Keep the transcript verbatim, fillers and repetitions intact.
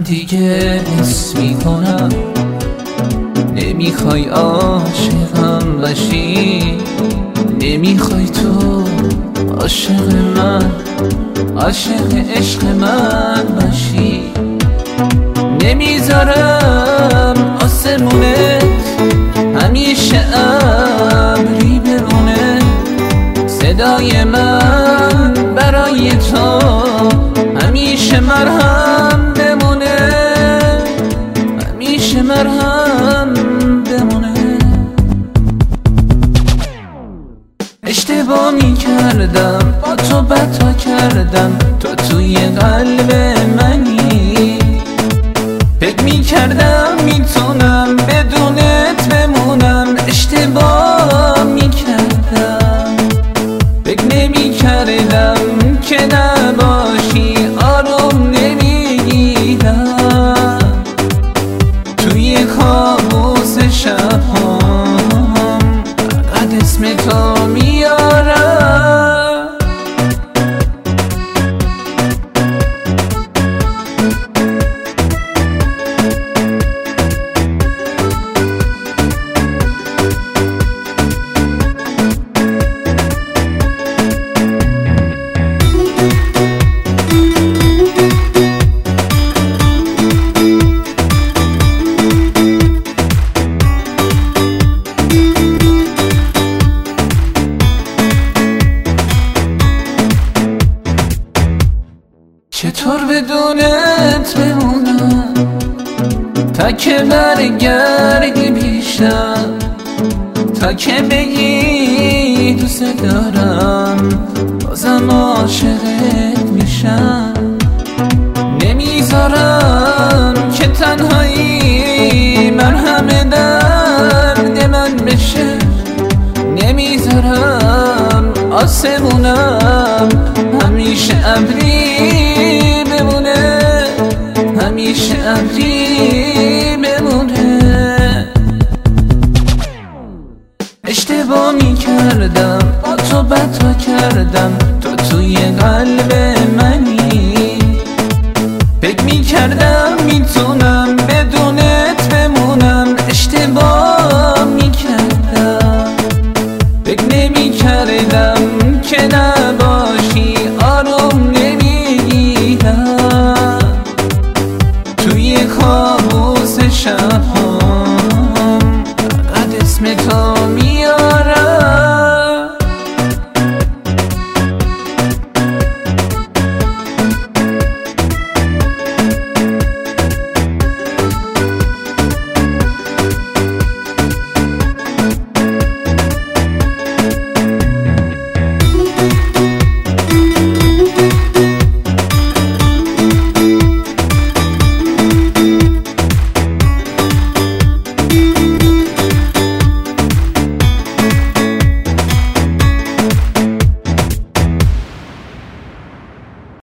دیگه حس میکنم نمیخوای عاشقم باشی، نمیخوای تو عاشق من، عاشق عشق من باشی. نمیذارم آسمونت همیشه ابری برونه، صدای من برای تو همیشه مرهم بمونه، همیشه مرهم بمونه. اشتباه میکردم با تو، بتا کردم تو توی قلب منی، فکر میکردم میتونم بدونت بمونم. اشتباه میکردم، فکر نمیکردم که نباشی، آروم نمیگیرم توی کابوس شبهام، فقط اسم تو میارم. چطور بدونت بمونم تا که برگردی پیشم، تا که بگی دوست دارم بازم عاشقت میشم. نمیذارم که تنهایی مرهم درد من بشه، نمیذارم آسمونم